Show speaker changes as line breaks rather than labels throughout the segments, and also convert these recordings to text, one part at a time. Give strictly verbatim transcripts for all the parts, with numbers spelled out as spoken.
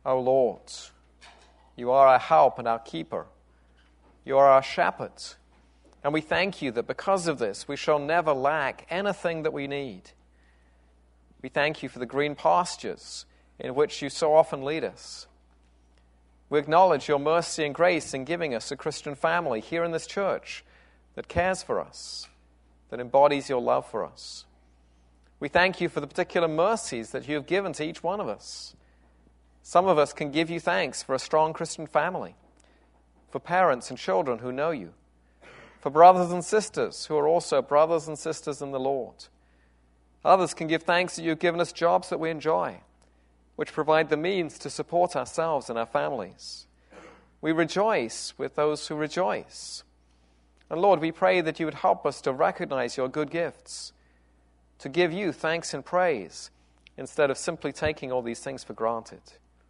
O Lord. You are our help and our keeper. You are our shepherd. And we thank you that because of this, we shall never lack anything that we need. We thank you for the green pastures in which you so often lead us. We acknowledge your mercy and grace in giving us a Christian family here in this church that cares for us, that embodies your love for us. We thank you for the particular mercies that you have given to each one of us. Some of us can give you thanks for a strong Christian family, for parents and children who know you, for brothers and sisters who are also brothers and sisters in the Lord. Others can give thanks that you've given us jobs that we enjoy, which provide the means to support ourselves and our families. We rejoice with those who rejoice. And Lord, we pray that you would help us to recognize your good gifts, to give you thanks and praise instead of simply taking all these things for granted.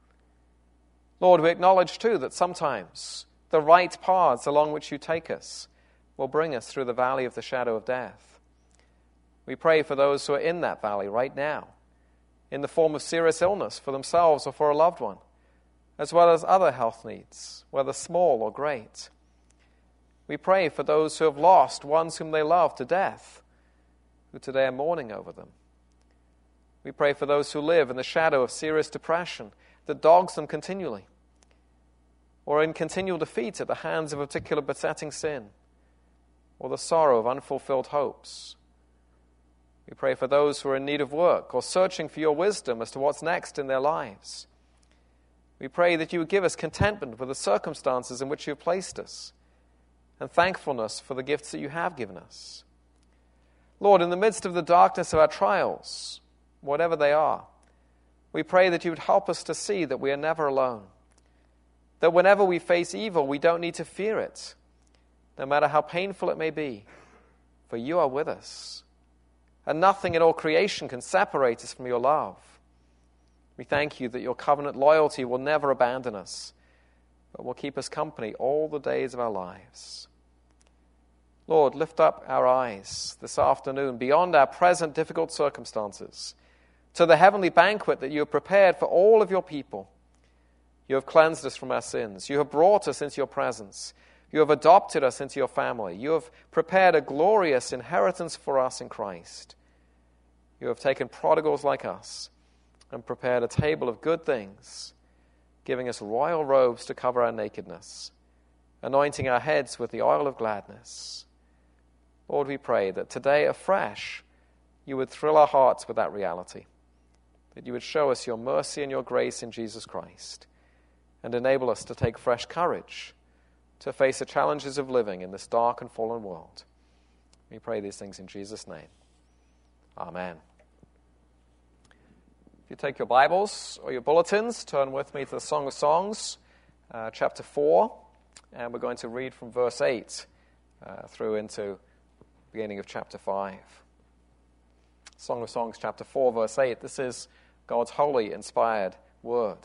Lord, we acknowledge too that sometimes the right paths along which you take us will bring us through the valley of the shadow of death. We pray for those who are in that valley right now, in the form of serious illness for themselves or for a loved one, as well as other health needs, whether small or great. We pray for those who have lost ones whom they love to death, who today are mourning over them. We pray for those who live in the shadow of serious depression that dogs them continually, or in continual defeat at the hands of a particular besetting sin, or the sorrow of unfulfilled hopes. We pray for those who are in need of work or searching for your wisdom as to what's next in their lives. We pray that you would give us contentment with the circumstances in which you have placed us, and thankfulness for the gifts that you have given us. Lord, in the midst of the darkness of our trials, whatever they are, we pray that you would help us to see that we are never alone, that whenever we face evil, we don't need to fear it, no matter how painful it may be, for you are with us, and nothing in all creation can separate us from your love. We thank you that your covenant loyalty will never abandon us, but will keep us company all the days of our lives. Lord, lift up our eyes this afternoon beyond our present difficult circumstances to the heavenly banquet that you have prepared for all of your people. You have cleansed us from our sins. You have brought us into your presence. You have adopted us into your family. You have prepared a glorious inheritance for us in Christ. You have taken prodigals like us and prepared a table of good things, giving us royal robes to cover our nakedness, anointing our heads with the oil of gladness. Lord, we pray that today afresh you would thrill our hearts with that reality, that you would show us your mercy and your grace in Jesus Christ, and enable us to take fresh courage to face the challenges of living in this dark and fallen world. We pray these things in Jesus' name. Amen. If you take your Bibles or your bulletins, turn with me to the Song of Songs, uh, chapter four, and we're going to read from verse eight uh, through into the beginning of chapter five. Song of Songs, chapter four, verse eight. This is God's holy, inspired word.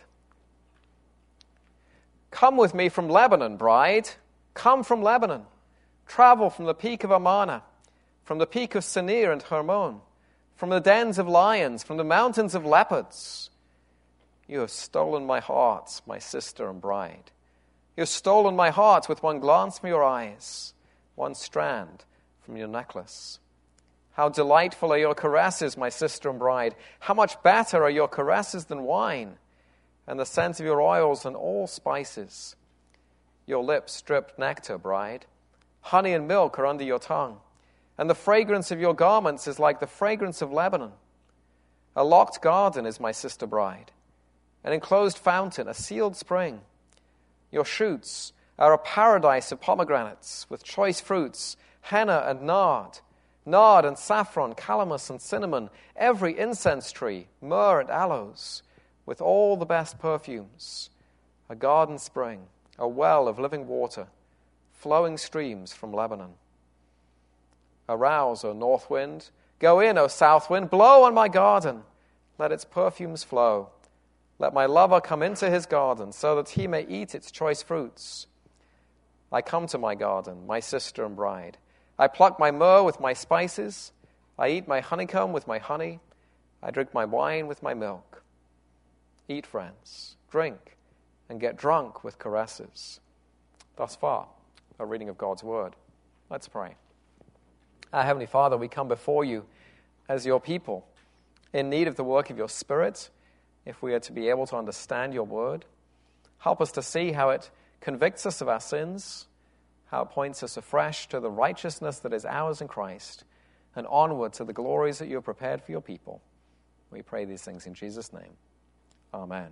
Come with me from Lebanon, bride. Come from Lebanon. Travel from the peak of Amana, from the peak of Senir and Hermon, from the dens of lions, from the mountains of leopards. You have stolen my heart, my sister and bride. You have stolen my heart with one glance from your eyes, one strand from your necklace. How delightful are your caresses, my sister and bride. How much better are your caresses than wine, and the scent of your oils than all spices. Your lips drip nectar, bride. Honey and milk are under your tongue, and the fragrance of your garments is like the fragrance of Lebanon. A locked garden is my sister bride, an enclosed fountain, a sealed spring. Your shoots are a paradise of pomegranates with choice fruits, henna and nard, nard and saffron, calamus and cinnamon, every incense tree, myrrh and aloes, with all the best perfumes, a garden spring, a well of living water, flowing streams from Lebanon. Arouse, O north wind, go in, O south wind, blow on my garden, let its perfumes flow. Let my lover come into his garden, so that he may eat its choice fruits. I come to my garden, my sister and bride. I pluck my myrrh with my spices. I eat my honeycomb with my honey. I drink my wine with my milk. Eat, friends, drink, and get drunk with caresses. Thus far, a reading of God's word. Let's pray. Our Heavenly Father, we come before you as your people, in need of the work of your Spirit, if we are to be able to understand your word. Help us to see how it convicts us of our sins, how it points us afresh to the righteousness that is ours in Christ, and onward to the glories that you have prepared for your people. We pray these things in Jesus' name. Amen.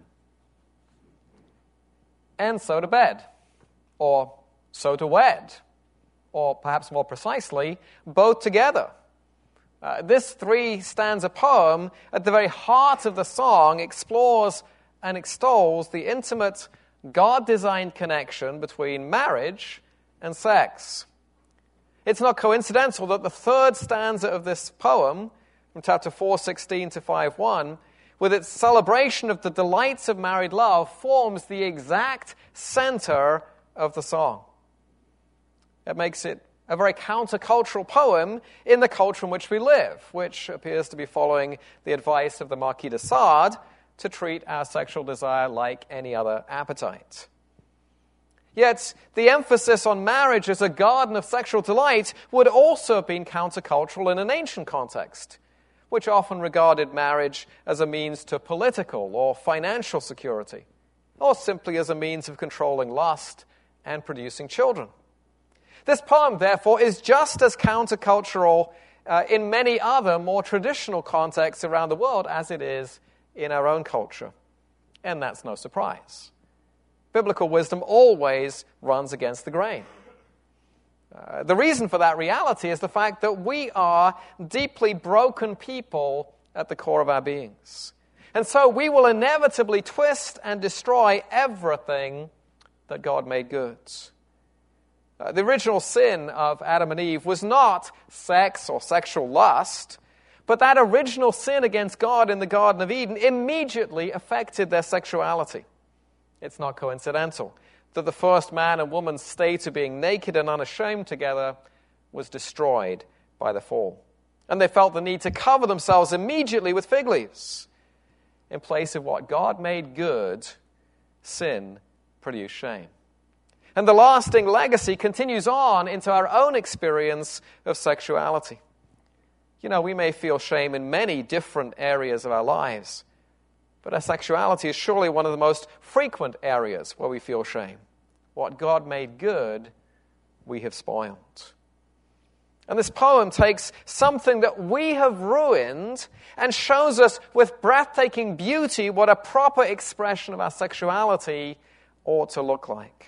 And so to bed, or so to wed, or perhaps more precisely, both together. Uh, this three-stanza poem, at the very heart of the song, explores and extols the intimate, God-designed connection between marriage and sex. It's not coincidental that the third stanza of this poem, from chapter four sixteen to five one, with its celebration of the delights of married love, forms the exact center of the song. It makes it a very countercultural poem in the culture in which we live, which appears to be following the advice of the Marquis de Sade to treat our sexual desire like any other appetite. Yet, the emphasis on marriage as a garden of sexual delight would also have been countercultural in an ancient context, which often regarded marriage as a means to political or financial security, or simply as a means of controlling lust and producing children. This poem, therefore, is just as countercultural uh, in many other more traditional contexts around the world as it is in our own culture. And that's no surprise. Biblical wisdom always runs against the grain. Uh, the reason for that reality is the fact that we are deeply broken people at the core of our beings. And so we will inevitably twist and destroy everything that God made good. Uh, the original sin of Adam and Eve was not sex or sexual lust, but that original sin against God in the Garden of Eden immediately affected their sexuality. It's not coincidental that the first man and woman's state of being naked and unashamed together was destroyed by the fall. And they felt the need to cover themselves immediately with fig leaves. In place of what God made good, sin produced shame. And the lasting legacy continues on into our own experience of sexuality. You know, we may feel shame in many different areas of our lives, but our sexuality is surely one of the most frequent areas where we feel shame. What God made good, we have spoiled. And this poem takes something that we have ruined and shows us with breathtaking beauty what a proper expression of our sexuality ought to look like.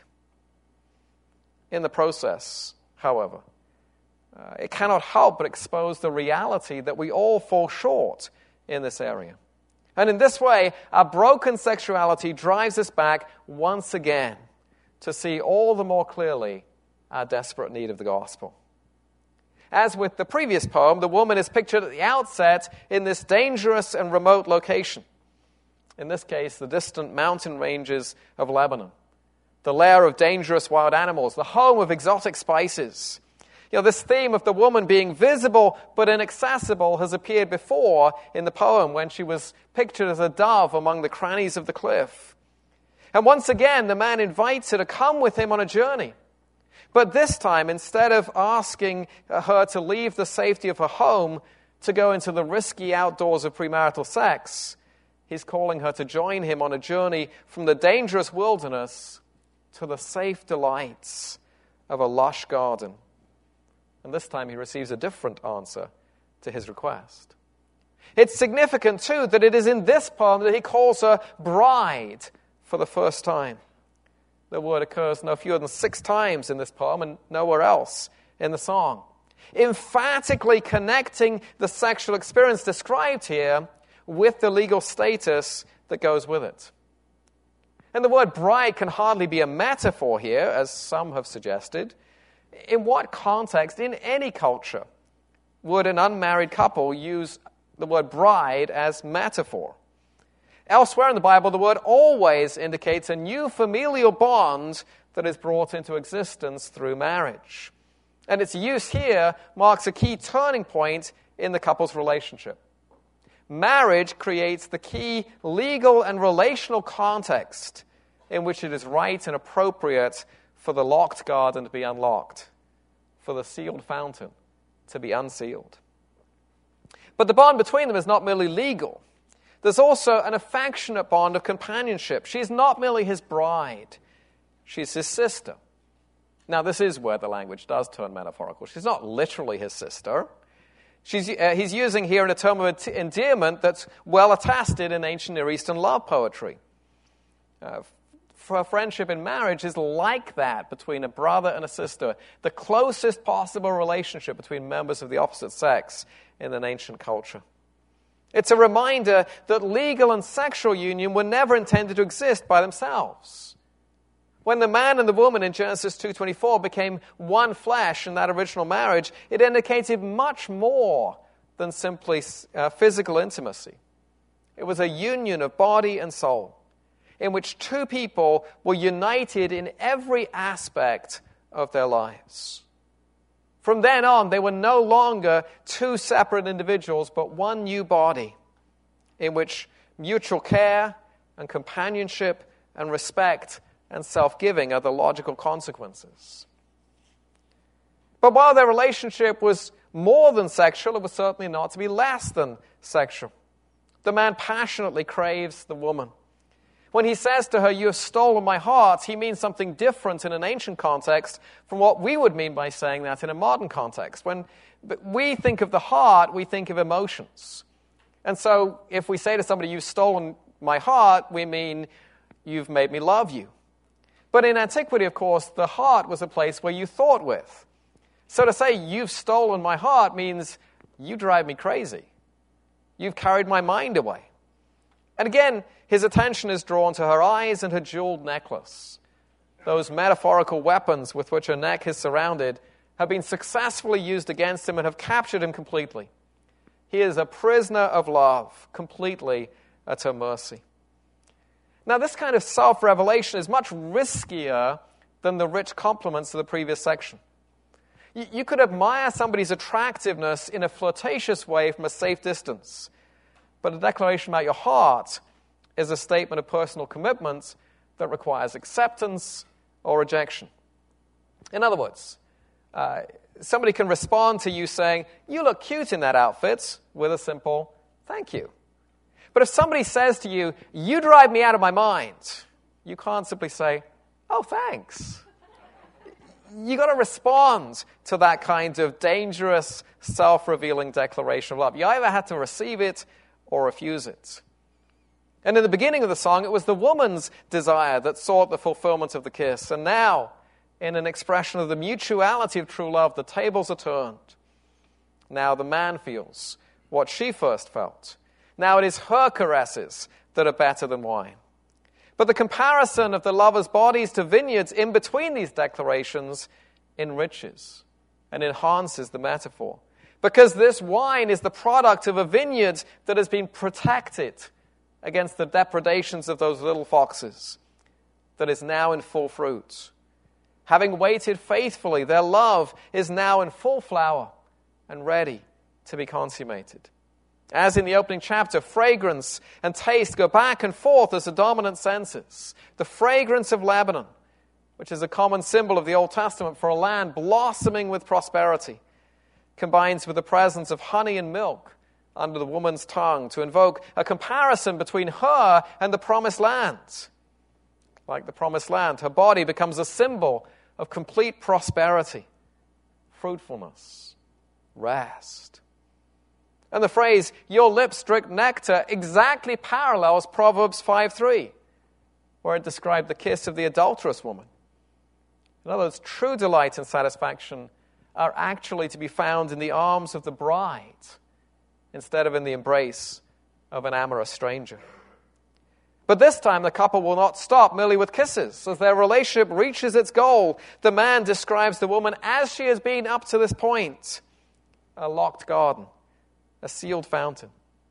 In the process, however, uh, it cannot help but expose the reality that we all fall short in this area. And in this way, our broken sexuality drives us back once again to see all the more clearly our desperate need of the gospel. As with the previous poem, the woman is pictured at the outset in this dangerous and remote location. In this case, the distant mountain ranges of Lebanon, the lair of dangerous wild animals, the home of exotic spices. You know, this theme of the woman being visible but inaccessible has appeared before in the poem when she was pictured as a dove among the crannies of the cliff. And once again, the man invites her to come with him on a journey. But this time, instead of asking her to leave the safety of her home to go into the risky outdoors of premarital sex, he's calling her to join him on a journey from the dangerous wilderness to the safe delights of a lush garden. And this time he receives a different answer to his request. It's significant, too, that it is in this poem that he calls her bride for the first time. The word occurs no fewer than six times in this poem and nowhere else in the song, emphatically connecting the sexual experience described here with the legal status that goes with it. And the word bride can hardly be a metaphor here, as some have suggested. In what context, in any culture, would an unmarried couple use the word bride as metaphor? Elsewhere in the Bible, the word always indicates a new familial bond that is brought into existence through marriage. And its use here marks a key turning point in the couple's relationship. Marriage creates the key legal and relational context in which it is right and appropriate for the locked garden to be unlocked, for the sealed fountain to be unsealed. But the bond between them is not merely legal. There's also an affectionate bond of companionship. She's not merely his bride. She's his sister. Now, this is where the language does turn metaphorical. She's not literally his sister. She's, uh, he's using here a term of endearment that's well attested in ancient Near Eastern love poetry. Uh, for friendship in marriage is like that between a brother and a sister, the closest possible relationship between members of the opposite sex in an ancient culture. It's a reminder that legal and sexual union were never intended to exist by themselves. When the man and the woman in Genesis two twenty-four became one flesh in that original marriage, it indicated much more than simply uh, physical intimacy. It was a union of body and soul in which two people were united in every aspect of their lives. From then on, they were no longer two separate individuals, but one new body in which mutual care and companionship and respect and self-giving are the logical consequences. But while their relationship was more than sexual, it was certainly not to be less than sexual. The man passionately craves the woman. When he says to her, "You have stolen my heart," he means something different in an ancient context from what we would mean by saying that in a modern context. When we think of the heart, we think of emotions. And so if we say to somebody, "You've stolen my heart," we mean, "You've made me love you." But in antiquity, of course, the heart was a place where you thought with. So to say, "You've stolen my heart," means you drive me crazy. You've carried my mind away. And again, his attention is drawn to her eyes and her jeweled necklace. Those metaphorical weapons with which her neck is surrounded have been successfully used against him and have captured him completely. He is a prisoner of love, completely at her mercy. Now, this kind of self-revelation is much riskier than the rich compliments of the previous section. You, you could admire somebody's attractiveness in a flirtatious way from a safe distance, but a declaration about your heart is a statement of personal commitment that requires acceptance or rejection. In other words, uh, somebody can respond to you saying, "You look cute in that outfit," with a simple "thank you." But if somebody says to you, "You drive me out of my mind," you can't simply say, "Oh, thanks." You got to respond to that kind of dangerous, self-revealing declaration of love. You either have to receive it or refuse it. And in the beginning of the song, it was the woman's desire that sought the fulfillment of the kiss. And now, in an expression of the mutuality of true love, the tables are turned. Now the man feels what she first felt. Now it is her caresses that are better than wine. But the comparison of the lovers' bodies to vineyards in between these declarations enriches and enhances the metaphor. Because this wine is the product of a vineyard that has been protected against the depredations of those little foxes, that is now in full fruit. Having waited faithfully, their love is now in full flower and ready to be consummated. As in the opening chapter, fragrance and taste go back and forth as the dominant senses. The fragrance of Lebanon, which is a common symbol of the Old Testament for a land blossoming with prosperity, combines with the presence of honey and milk under the woman's tongue to invoke a comparison between her and the promised land. Like the promised land, her body becomes a symbol of complete prosperity, fruitfulness, rest. And the phrase, "your lips drip nectar," exactly parallels Proverbs five three, where it described the kiss of the adulterous woman. In other words, true delight and satisfaction are actually to be found in the arms of the bride instead of in the embrace of an amorous stranger. But this time, the couple will not stop merely with kisses. As their relationship reaches its goal, the man describes the woman as she has been up to this point, a locked garden, a sealed fountain.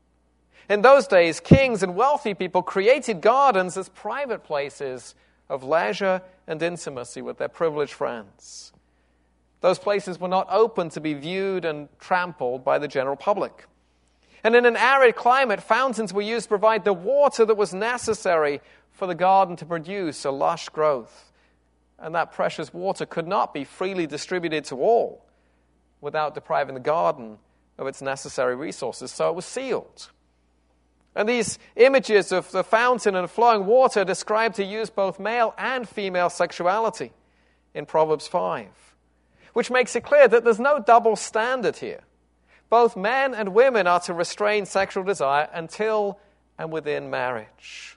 In those days, kings and wealthy people created gardens as private places of leisure and intimacy with their privileged friends. Those places were not open to be viewed and trampled by the general public. And in an arid climate, fountains were used to provide the water that was necessary for the garden to produce a lush growth. And that precious water could not be freely distributed to all without depriving the garden of its necessary resources, so it was sealed. And these images of the fountain and flowing water describe to use both male and female sexuality in Proverbs five, which makes it clear that there's no double standard here. Both men and women are to restrain sexual desire until and within marriage.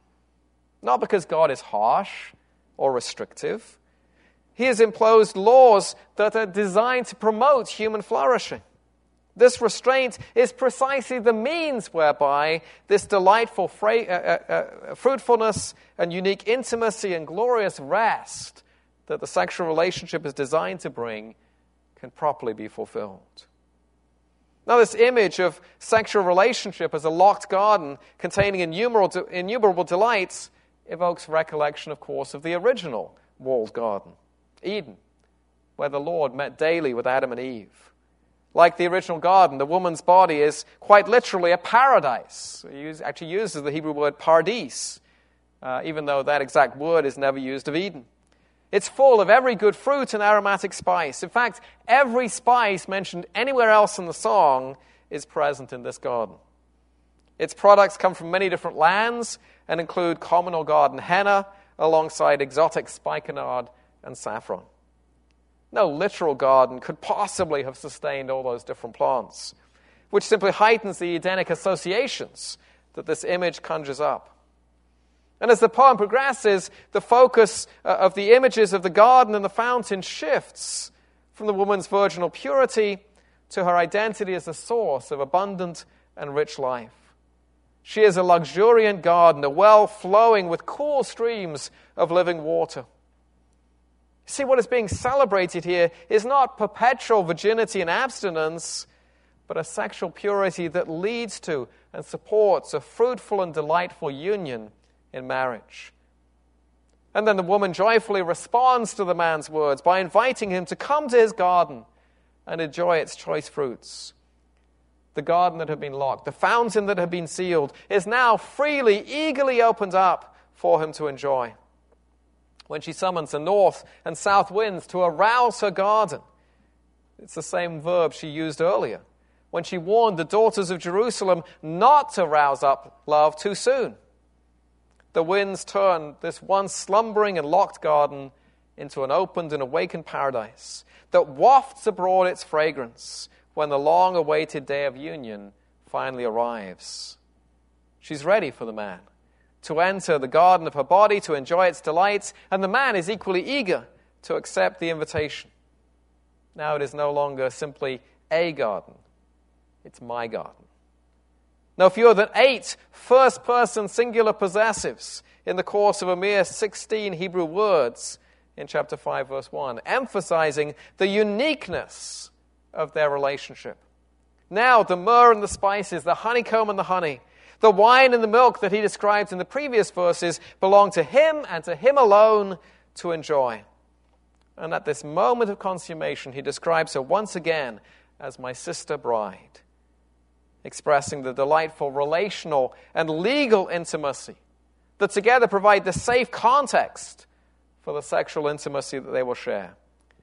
Not because God is harsh or restrictive. He has imposed laws that are designed to promote human flourishing. This restraint is precisely the means whereby this delightful fra- uh, uh, uh, fruitfulness and unique intimacy and glorious rest that the sexual relationship is designed to bring can properly be fulfilled. Now, this image of sexual relationship as a locked garden containing innumerable, innumerable delights evokes recollection, of course, of the original walled garden, Eden, where the Lord met daily with Adam and Eve. Like the original garden, the woman's body is quite literally a paradise. It actually uses the Hebrew word paradis, uh, even though that exact word is never used of Eden. It's full of every good fruit and aromatic spice. In fact, every spice mentioned anywhere else in the song is present in this garden. Its products come from many different lands and include communal garden henna alongside exotic spikenard and saffron. No literal garden could possibly have sustained all those different plants, which simply heightens the Edenic associations that this image conjures up. And as the poem progresses, the focus of the images of the garden and the fountain shifts from the woman's virginal purity to her identity as a source of abundant and rich life. She is a luxuriant garden, a well flowing with cool streams of living water. See, what is being celebrated here is not perpetual virginity and abstinence, but a sexual purity that leads to and supports a fruitful and delightful union in marriage. And then the woman joyfully responds to the man's words by inviting him to come to his garden and enjoy its choice fruits. The garden that had been locked, the fountain that had been sealed, is now freely, eagerly opened up for him to enjoy. When she summons the north and south winds to arouse her garden, it's the same verb she used earlier when she warned the daughters of Jerusalem not to rouse up love too soon. The winds turn this once slumbering and locked garden into an opened and awakened paradise that wafts abroad its fragrance when the long-awaited day of union finally arrives. She's ready for the man to enter the garden of her body, to enjoy its delights, and the man is equally eager to accept the invitation. Now it is no longer simply a garden. It's my garden. Now, fewer than eight first-person singular possessives in the course of a mere sixteen Hebrew words in chapter five, verse one, emphasizing the uniqueness of their relationship. Now, the myrrh and the spices, the honeycomb and the honey, the wine and the milk that he describes in the previous verses belong to him and to him alone to enjoy. And at this moment of consummation, he describes her once again as my sister bride, expressing the delightful relational and legal intimacy that together provide the safe context for the sexual intimacy that they will share.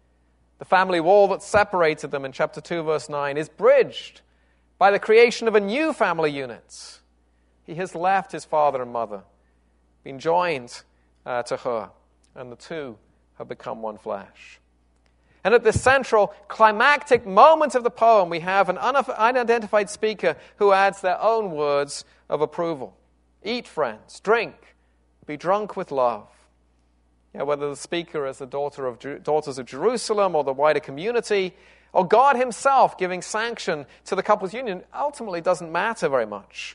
The family wall that separated them in chapter two, verse nine, is bridged by the creation of a new family unit. He has left his father and mother, been joined uh, to her, and the two have become one flesh. And at this central climactic moment of the poem, we have an unidentified speaker who adds their own words of approval. Eat, friends, drink, be drunk with love. You know, whether the speaker is the daughter of Jer- daughters of Jerusalem or the wider community, or God himself giving sanction to the couple's union, ultimately doesn't matter very much.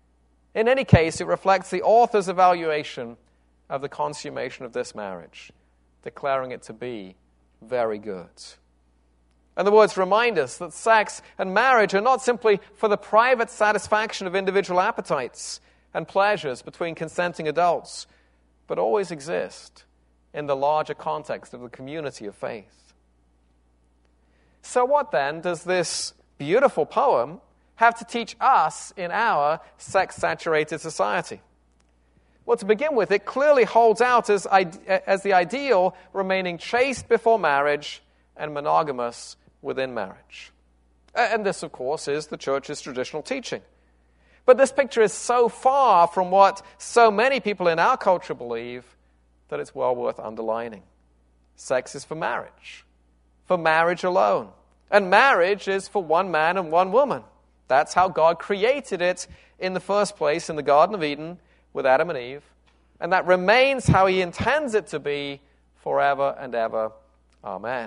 In any case, it reflects the author's evaluation of the consummation of this marriage, declaring it to be very good. And the words remind us that sex and marriage are not simply for the private satisfaction of individual appetites and pleasures between consenting adults, but always exist in the larger context of the community of faith. So what then does this beautiful poem have to teach us in our sex-saturated society? Well, to begin with, it clearly holds out as, as the ideal, remaining chaste before marriage and monogamous within marriage. And this, of course, is the church's traditional teaching. But this picture is so far from what so many people in our culture believe that it's well worth underlining. Sex is for marriage, for marriage alone. And marriage is for one man and one woman. That's how God created it in the first place in the Garden of Eden with Adam and Eve. And that remains how he intends it to be forever and ever. Amen.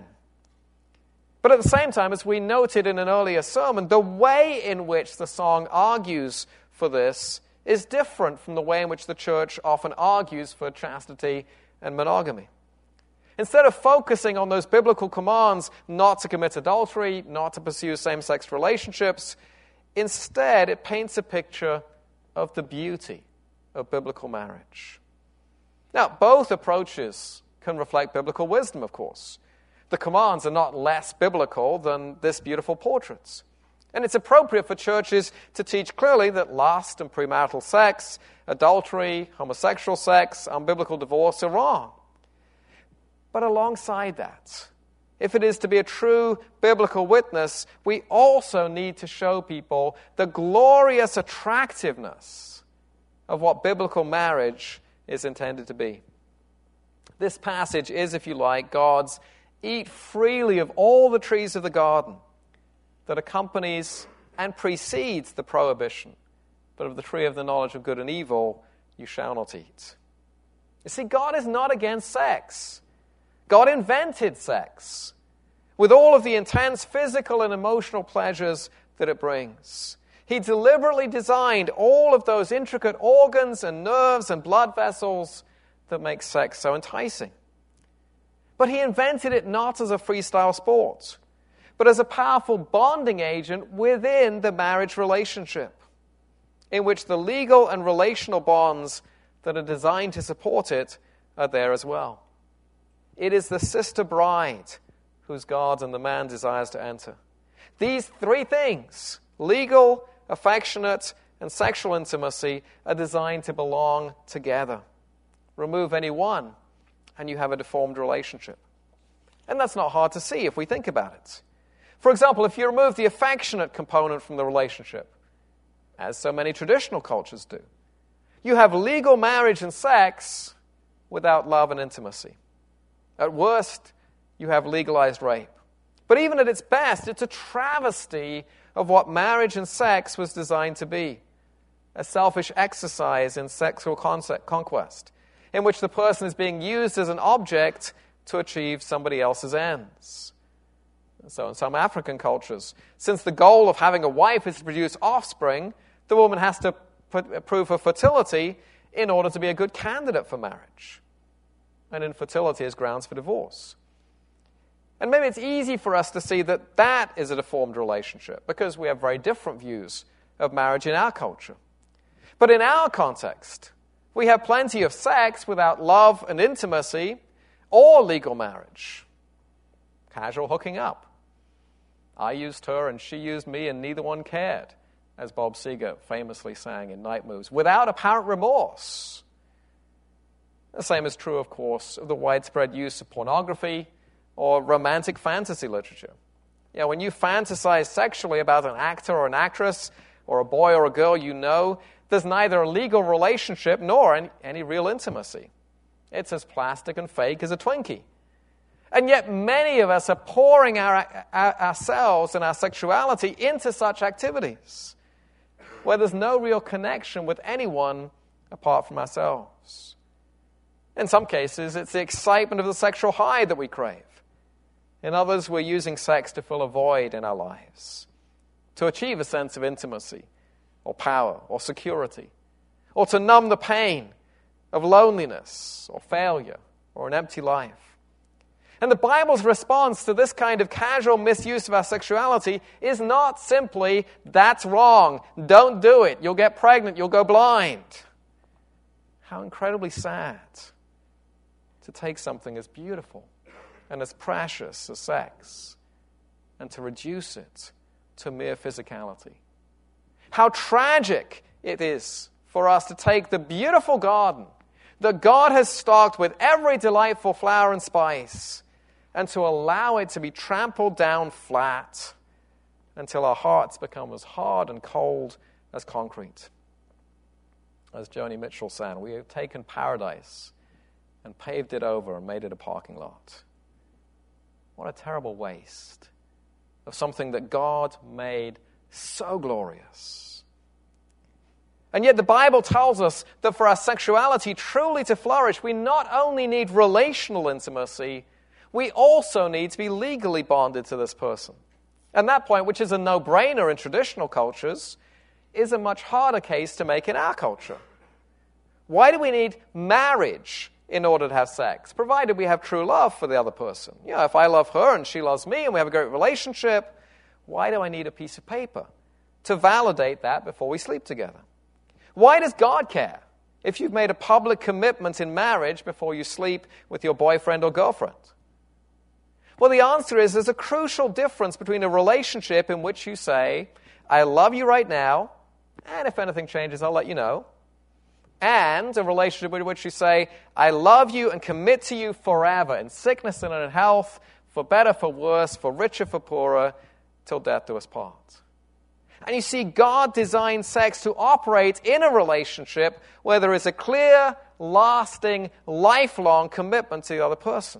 But at the same time, as we noted in an earlier sermon, the way in which the song argues for this is different from the way in which the church often argues for chastity and monogamy. Instead of focusing on those biblical commands not to commit adultery, not to pursue same-sex relationships, instead it paints a picture of the beauty of biblical marriage. Now, both approaches can reflect biblical wisdom, of course. The commands are not less biblical than this beautiful portrait. And it's appropriate for churches to teach clearly that lust and premarital sex, adultery, homosexual sex, unbiblical divorce are wrong. But alongside that, if it is to be a true biblical witness, we also need to show people the glorious attractiveness of what biblical marriage is intended to be. This passage is, if you like, God's eat freely of all the trees of the garden that accompanies and precedes the prohibition, but of the tree of the knowledge of good and evil you shall not eat. You see, God is not against sex. God invented sex with all of the intense physical and emotional pleasures that it brings. He deliberately designed all of those intricate organs and nerves and blood vessels that make sex so enticing. But he invented it not as a freestyle sport, but as a powerful bonding agent within the marriage relationship, in which the legal and relational bonds that are designed to support it are there as well. It is the sister bride whose God and the man desires to enter. These three things, legal, affectionate, and sexual intimacy, are designed to belong together. Remove any one, and you have a deformed relationship. And that's not hard to see if we think about it. For example, if you remove the affectionate component from the relationship, as so many traditional cultures do, you have legal marriage and sex without love and intimacy. At worst, you have legalized rape. But even at its best, it's a travesty of what marriage and sex was designed to be. A selfish exercise in sexual conquest, in which the person is being used as an object to achieve somebody else's ends. And so in some African cultures, since the goal of having a wife is to produce offspring, the woman has to put, prove her fertility in order to be a good candidate for marriage. And infertility is grounds for divorce. And maybe it's easy for us to see that that is a deformed relationship because we have very different views of marriage in our culture. But in our context, we have plenty of sex without love and intimacy or legal marriage. Casual hooking up. I used her and she used me and neither one cared, as Bob Seger famously sang in Night Moves, without apparent remorse. The same is true, of course, of the widespread use of pornography or romantic fantasy literature. You know, when you fantasize sexually about an actor or an actress or a boy or a girl you know, there's neither a legal relationship nor any, any real intimacy. It's as plastic and fake as a Twinkie. And yet many of us are pouring our, our, ourselves and our sexuality into such activities where there's no real connection with anyone apart from ourselves. In some cases, it's the excitement of the sexual high that we crave. In others, we're using sex to fill a void in our lives, to achieve a sense of intimacy or power or security, or to numb the pain of loneliness or failure or an empty life. And the Bible's response to this kind of casual misuse of our sexuality is not simply, that's wrong, don't do it, you'll get pregnant, you'll go blind. How incredibly sad to take something as beautiful and as precious as sex and to reduce it to mere physicality. How tragic it is for us to take the beautiful garden that God has stocked with every delightful flower and spice and to allow it to be trampled down flat until our hearts become as hard and cold as concrete. As Joni Mitchell sang, we have taken paradise and paved it over and made it a parking lot. What a terrible waste of something that God made so glorious. And yet the Bible tells us that for our sexuality truly to flourish, we not only need relational intimacy, we also need to be legally bonded to this person. And that point, which is a no-brainer in traditional cultures, is a much harder case to make in our culture. Why do we need marriage in order to have sex, provided we have true love for the other person? You know, if I love her and she loves me and we have a great relationship, why do I need a piece of paper to validate that before we sleep together? Why does God care if you've made a public commitment in marriage before you sleep with your boyfriend or girlfriend? Well, the answer is there's a crucial difference between a relationship in which you say, I love you right now, and if anything changes, I'll let you know, and a relationship in which you say, I love you and commit to you forever, in sickness and in health, for better, for worse, for richer, for poorer, till death do us part. And you see, God designed sex to operate in a relationship where there is a clear, lasting, lifelong commitment to the other person.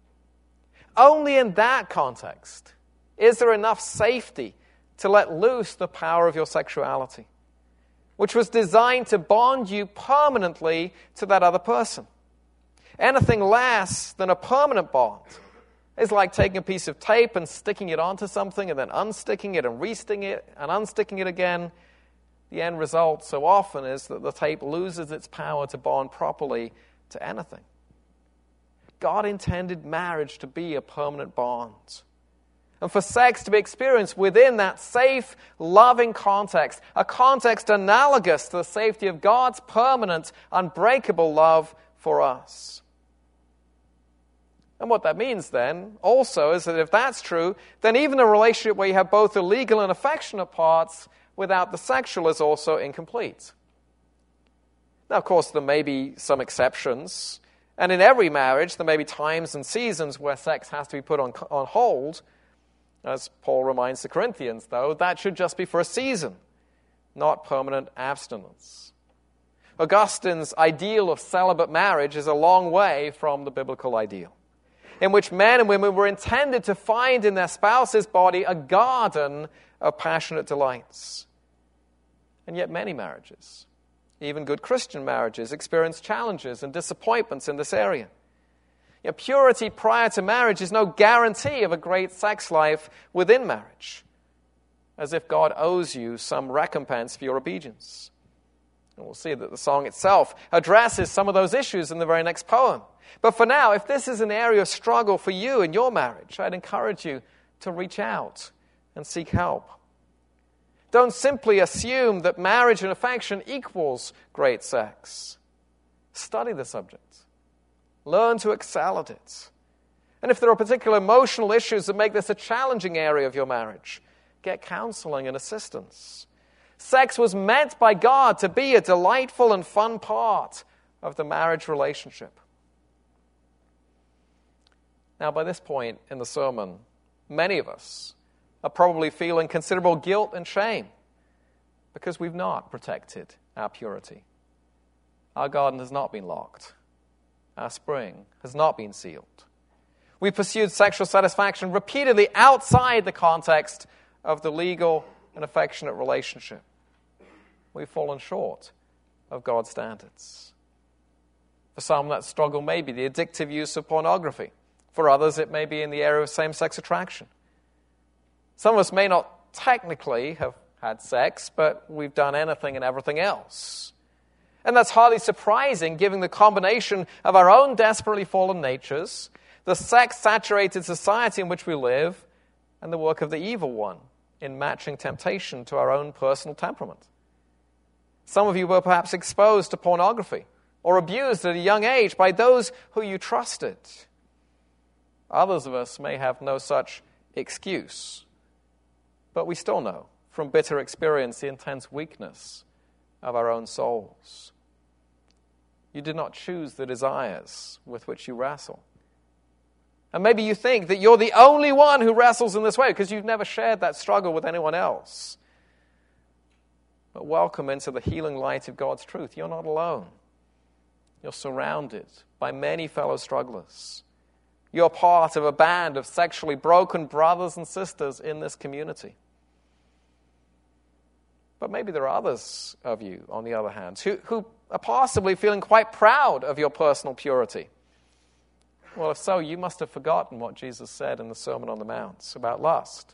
Only in that context is there enough safety to let loose the power of your sexuality, which was designed to bond you permanently to that other person. Anything less than a permanent bond is like taking a piece of tape and sticking it onto something and then unsticking it and resticking it and unsticking it again. The end result so often is that the tape loses its power to bond properly to anything. God intended marriage to be a permanent bond, and for sex to be experienced within that safe, loving context, a context analogous to the safety of God's permanent, unbreakable love for us. And what that means then also is that if that's true, then even a relationship where you have both the legal and affectionate parts without the sexual is also incomplete. Now, of course, there may be some exceptions, and in every marriage there may be times and seasons where sex has to be put on, on hold. As Paul reminds the Corinthians, though, that should just be for a season, not permanent abstinence. Augustine's ideal of celibate marriage is a long way from the biblical ideal, in which men and women were intended to find in their spouse's body a garden of passionate delights. And yet many marriages, even good Christian marriages, experience challenges and disappointments in this area. You know, purity prior to marriage is no guarantee of a great sex life within marriage, as if God owes you some recompense for your obedience. And we'll see that the song itself addresses some of those issues in the very next poem. But for now, if this is an area of struggle for you in your marriage, I'd encourage you to reach out and seek help. Don't simply assume that marriage and affection equals great sex. Study the subject. Learn to excel at it. And if there are particular emotional issues that make this a challenging area of your marriage, get counseling and assistance. Sex was meant by God to be a delightful and fun part of the marriage relationship. Now, by this point in the sermon, many of us are probably feeling considerable guilt and shame because we've not protected our purity. Our garden has not been locked. Our spring has not been sealed. We pursued sexual satisfaction repeatedly outside the context of the legal and affectionate relationship. We've fallen short of God's standards. For some, that struggle may be the addictive use of pornography. For others, it may be in the area of same-sex attraction. Some of us may not technically have had sex, but we've done anything and everything else. And that's hardly surprising, given the combination of our own desperately fallen natures, the sex-saturated society in which we live, and the work of the evil one in matching temptation to our own personal temperament. Some of you were perhaps exposed to pornography or abused at a young age by those who you trusted. Others of us may have no such excuse, but we still know from bitter experience the intense weakness of our own souls. You did not choose the desires with which you wrestle. And maybe you think that you're the only one who wrestles in this way because you've never shared that struggle with anyone else. But welcome into the healing light of God's truth. You're not alone. You're surrounded by many fellow strugglers. You're part of a band of sexually broken brothers and sisters in this community. But maybe there are others of you, on the other hand, who, who are possibly feeling quite proud of your personal purity. Well, if so, you must have forgotten what Jesus said in the Sermon on the Mount about lust.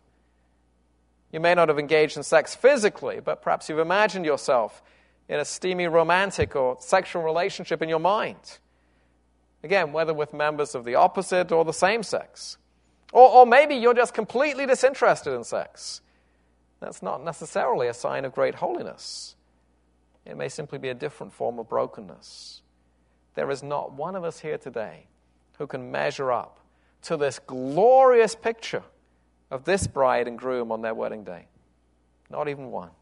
You may not have engaged in sex physically, but perhaps you've imagined yourself in a steamy romantic or sexual relationship in your mind. Again, whether with members of the opposite or the same sex. Or, or maybe you're just completely disinterested in sex. That's not necessarily a sign of great holiness. It may simply be a different form of brokenness. There is not one of us here today who can measure up to this glorious picture of this bride and groom on their wedding day. Not even one.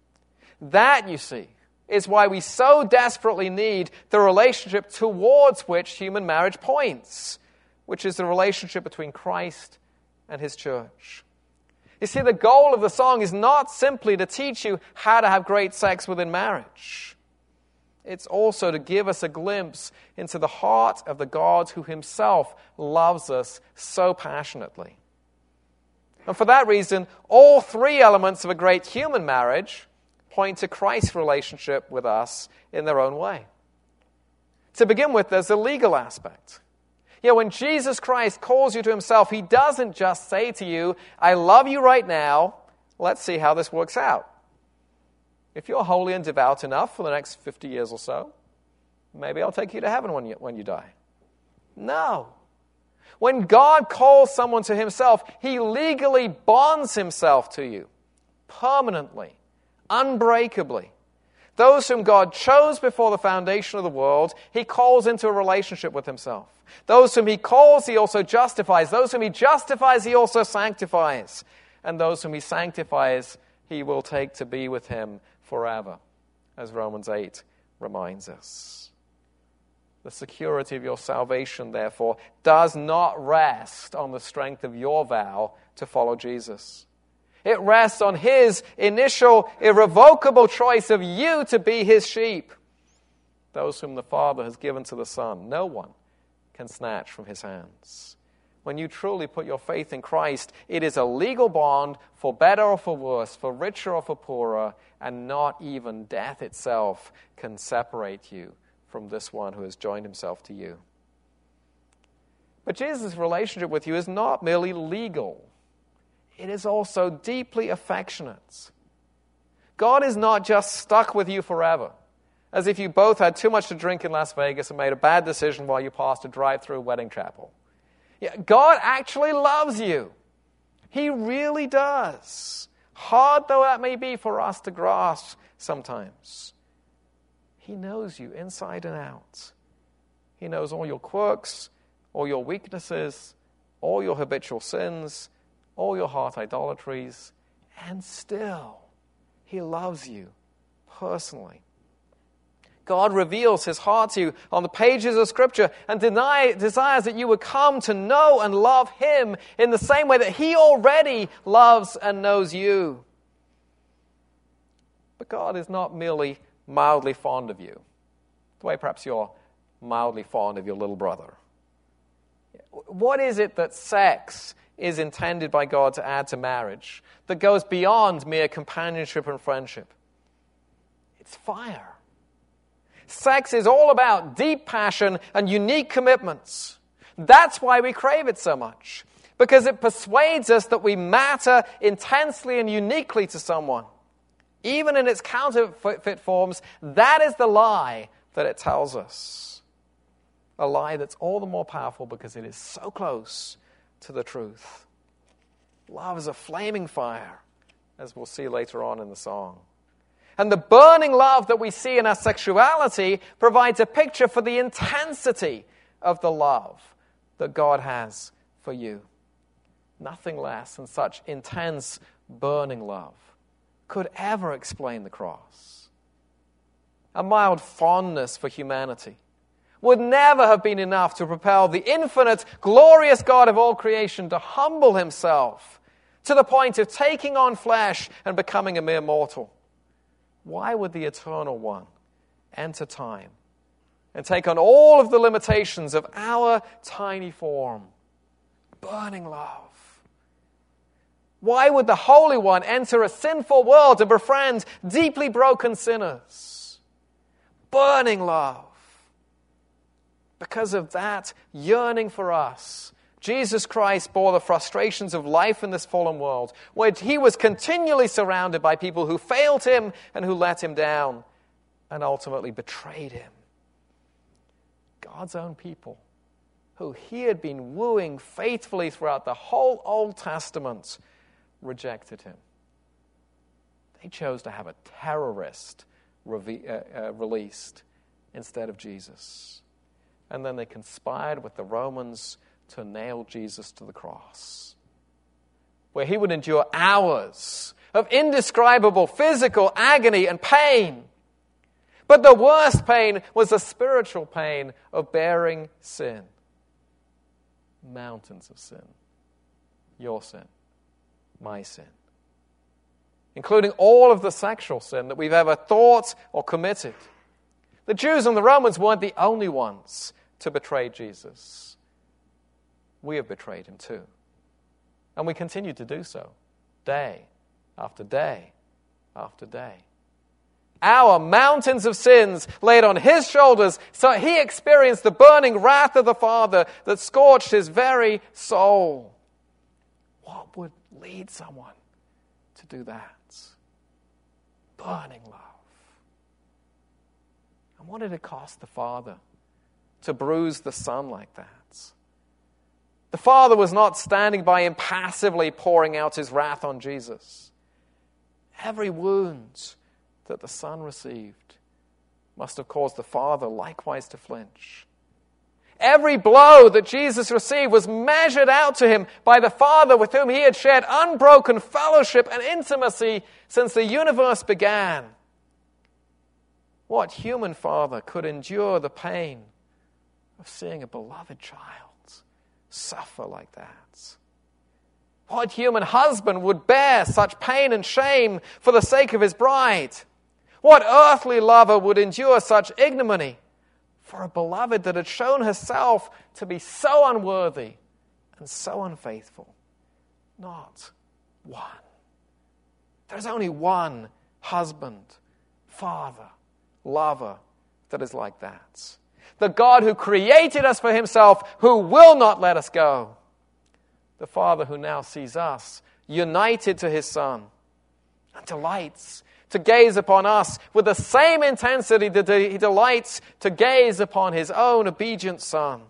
That, you see, is why we so desperately need the relationship towards which human marriage points, which is the relationship between Christ and his church. You see, the goal of the song is not simply to teach you how to have great sex within marriage. It's also to give us a glimpse into the heart of the God who himself loves us so passionately. And for that reason, all three elements of a great human marriage point to Christ's relationship with us in their own way. To begin with, there's the legal aspect. Yeah, when Jesus Christ calls you to himself, he doesn't just say to you, I love you right now, let's see how this works out. If you're holy and devout enough for the next fifty years or so, maybe I'll take you to heaven when you, when you die. No. When God calls someone to himself, he legally bonds himself to you, permanently, unbreakably. Those whom God chose before the foundation of the world, he calls into a relationship with himself. Those whom he calls, he also justifies. Those whom he justifies, he also sanctifies. And those whom he sanctifies, he will take to be with him forever, as Romans eight reminds us. The security of your salvation, therefore, does not rest on the strength of your vow to follow Jesus. It rests on his initial, irrevocable choice of you to be his sheep. Those whom the Father has given to the Son, no one can snatch from his hands. When you truly put your faith in Christ, it is a legal bond for better or for worse, for richer or for poorer, and not even death itself can separate you from this one who has joined himself to you. But Jesus' relationship with you is not merely legal. It is also deeply affectionate. God is not just stuck with you forever, as if you both had too much to drink in Las Vegas and made a bad decision while you passed a drive-through wedding chapel. Yeah, God actually loves you. He really does. Hard though that may be for us to grasp sometimes. He knows you inside and out. He knows all your quirks, all your weaknesses, all your habitual sins, all your heart idolatries, and still, he loves you personally. God reveals his heart to you on the pages of Scripture and deny, desires that you would come to know and love him in the same way that he already loves and knows you. But God is not merely mildly fond of you, the way perhaps you're mildly fond of your little brother. What is it that sex is intended by God to add to marriage that goes beyond mere companionship and friendship? It's fire. Sex is all about deep passion and unique commitments. That's why we crave it so much, because it persuades us that we matter intensely and uniquely to someone. Even in its counterfeit forms, that is the lie that it tells us. A lie that's all the more powerful because it is so close to the truth. Love is a flaming fire, as we'll see later on in the song. And the burning love that we see in our sexuality provides a picture for the intensity of the love that God has for you. Nothing less than such intense, burning love could ever explain the cross. A mild fondness for humanity would never have been enough to propel the infinite, glorious God of all creation to humble himself to the point of taking on flesh and becoming a mere mortal. Why would the Eternal One enter time and take on all of the limitations of our tiny form? Burning love. Why would the Holy One enter a sinful world to befriend deeply broken sinners? Burning love. Because of that yearning for us, Jesus Christ bore the frustrations of life in this fallen world, where he was continually surrounded by people who failed him and who let him down and ultimately betrayed him. God's own people, who he had been wooing faithfully throughout the whole Old Testament, rejected him. They chose to have a terrorist reve- uh, uh, released instead of Jesus. And then they conspired with the Romans to nail Jesus to the cross, where he would endure hours of indescribable physical agony and pain. But the worst pain was the spiritual pain of bearing sin. Mountains of sin. Your sin. My sin. Including all of the sexual sin that we've ever thought or committed. The Jews and the Romans weren't the only ones to betray Jesus. We have betrayed him too. And we continue to do so, day after day after day. Our mountains of sins laid on his shoulders, so he experienced the burning wrath of the Father that scorched his very soul. What would lead someone to do that? Burning love. And what did it cost the Father to bruise the Son like that? The Father was not standing by impassively pouring out his wrath on Jesus. Every wound that the Son received must have caused the Father likewise to flinch. Every blow that Jesus received was measured out to him by the Father with whom he had shared unbroken fellowship and intimacy since the universe began. What human father could endure the pain of seeing a beloved child suffer like that? What human husband would bear such pain and shame for the sake of his bride? What earthly lover would endure such ignominy for a beloved that had shown herself to be so unworthy and so unfaithful? Not one. There's only one husband, father, lover that is like that. The God who created us for himself, who will not let us go. The Father who now sees us united to his Son and delights to gaze upon us with the same intensity that he delights to gaze upon his own obedient Son.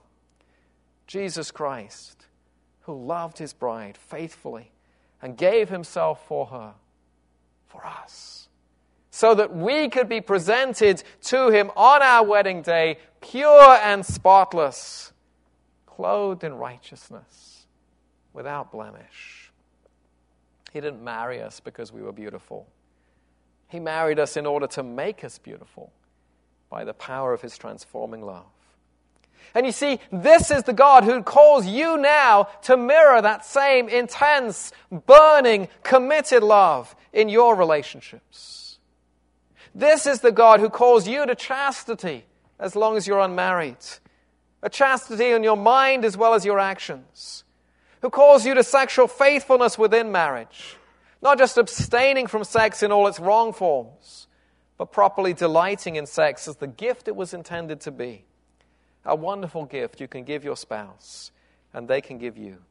Jesus Christ, who loved his bride faithfully and gave himself for her, for us, so that we could be presented to him on our wedding day, pure and spotless, clothed in righteousness, without blemish. He didn't marry us because we were beautiful. He married us in order to make us beautiful by the power of his transforming love. And you see, this is the God who calls you now to mirror that same intense, burning, committed love in your relationships. This is the God who calls you to chastity as long as you're unmarried. A chastity in your mind as well as your actions. Who calls you to sexual faithfulness within marriage. Not just abstaining from sex in all its wrong forms, but properly delighting in sex as the gift it was intended to be. A wonderful gift you can give your spouse, and they can give you.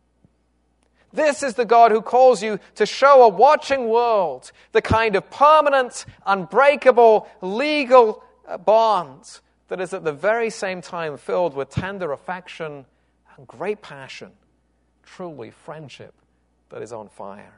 This is the God who calls you to show a watching world the kind of permanent, unbreakable, legal bond that is at the very same time filled with tender affection and great passion, truly friendship that is on fire.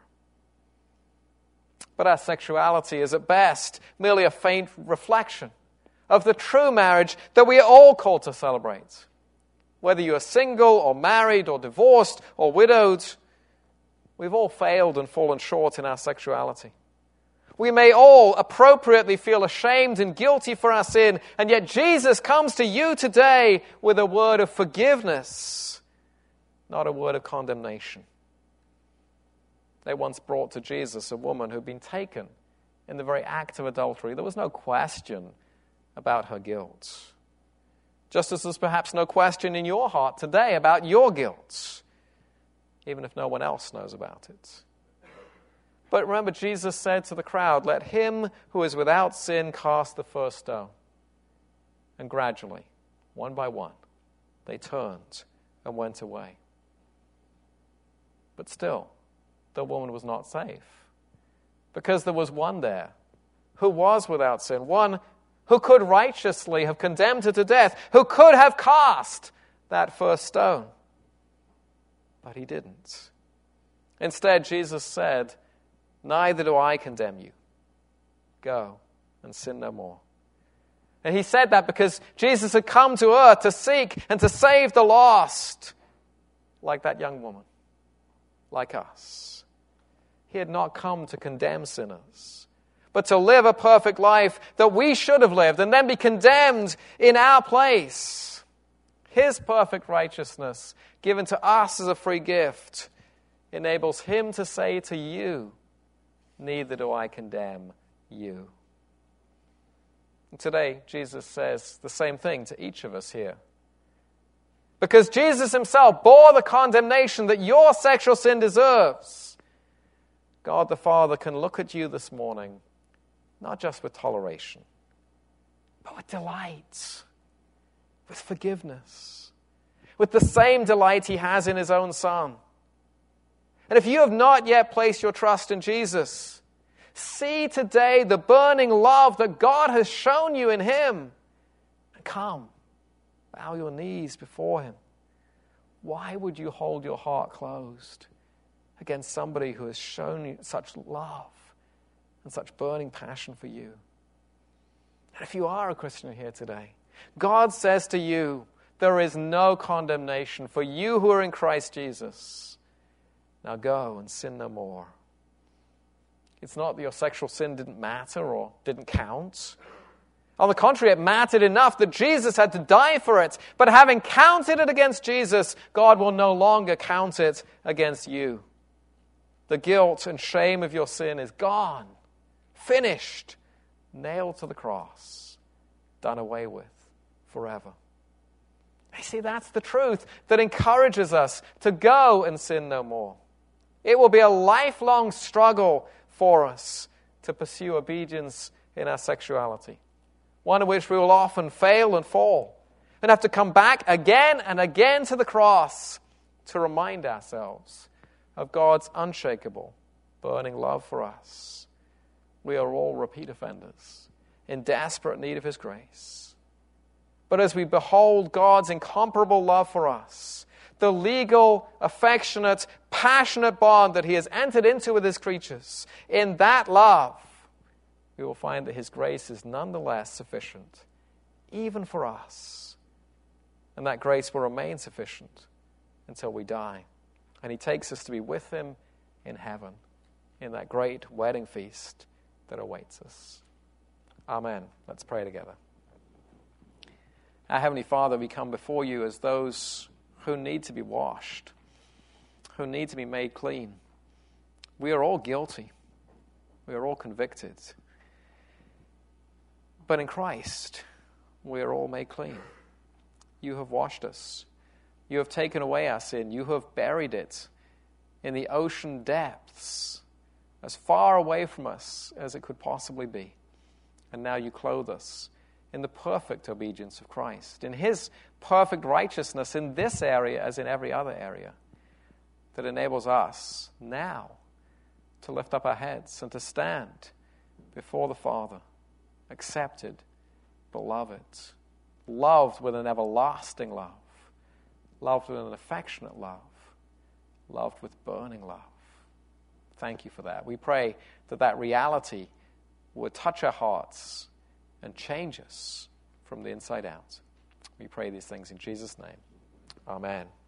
But our sexuality is at best merely a faint reflection of the true marriage that we are all called to celebrate. Whether you are single or married or divorced or widowed, we've all failed and fallen short in our sexuality. We may all appropriately feel ashamed and guilty for our sin, and yet Jesus comes to you today with a word of forgiveness, not a word of condemnation. They once brought to Jesus a woman who'd been taken in the very act of adultery. There was no question about her guilt. Just as there's perhaps no question in your heart today about your guilt, even if no one else knows about it. But remember, Jesus said to the crowd, "Let him who is without sin cast the first stone." And gradually, one by one, they turned and went away. But still, the woman was not safe, because there was one there who was without sin, one who could righteously have condemned her to death, who could have cast that first stone. But he didn't. Instead, Jesus said, "Neither do I condemn you. Go and sin no more." And he said that because Jesus had come to earth to seek and to save the lost, like that young woman, like us. He had not come to condemn sinners, but to live a perfect life that we should have lived and then be condemned in our place. His perfect righteousness, given to us as a free gift, enables him to say to you, "Neither do I condemn you." And today, Jesus says the same thing to each of us here. Because Jesus himself bore the condemnation that your sexual sin deserves, God the Father can look at you this morning, not just with toleration, but with delight, with forgiveness, with the same delight he has in his own Son. And if you have not yet placed your trust in Jesus, see today the burning love that God has shown you in him. And come, bow your knees before him. Why would you hold your heart closed against somebody who has shown you such love and such burning passion for you? And if you are a Christian here today, God says to you, there is no condemnation for you who are in Christ Jesus. Now go and sin no more. It's not that your sexual sin didn't matter or didn't count. On the contrary, it mattered enough that Jesus had to die for it. But having counted it against Jesus, God will no longer count it against you. The guilt and shame of your sin is gone, finished, nailed to the cross, done away with forever. You see, that's the truth that encourages us to go and sin no more. It will be a lifelong struggle for us to pursue obedience in our sexuality, one in which we will often fail and fall and have to come back again and again to the cross to remind ourselves of God's unshakable, burning love for us. We are all repeat offenders in desperate need of his grace. But as we behold God's incomparable love for us, the legal, affectionate, passionate bond that he has entered into with his creatures, in that love, we will find that his grace is nonetheless sufficient, even for us. And that grace will remain sufficient until we die. And he takes us to be with him in heaven, in that great wedding feast that awaits us. Amen. Let's pray together. Our Heavenly Father, we come before you as those who need to be washed, who need to be made clean. We are all guilty. We are all convicted. But in Christ, we are all made clean. You have washed us. You have taken away our sin. You have buried it in the ocean depths, as far away from us as it could possibly be. And now you clothe us in the perfect obedience of Christ, in his perfect righteousness in this area as in every other area, that enables us now to lift up our heads and to stand before the Father, accepted, beloved, loved with an everlasting love, loved with an affectionate love, loved with burning love. Thank you for that. We pray that that reality would touch our hearts and change us from the inside out. We pray these things in Jesus' name. Amen.